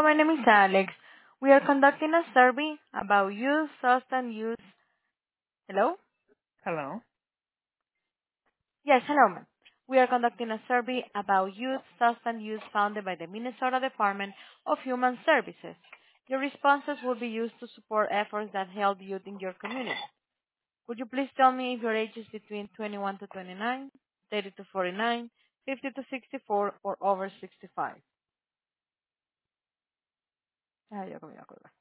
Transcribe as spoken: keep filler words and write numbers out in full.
my name is Alex. We are conducting a survey about youth substance use. Hello? Hello. Yes, hello, ma'am. We are conducting a survey about youth substance use founded by the Minnesota Department of Human Services. Your responses will be used to support efforts that help youth in your community. Could you please tell me if your age is between twenty-one to twenty-nine, thirty to forty-nine, fifty to sixty-four, or over sixty-five? Ah, yo, yo, yo.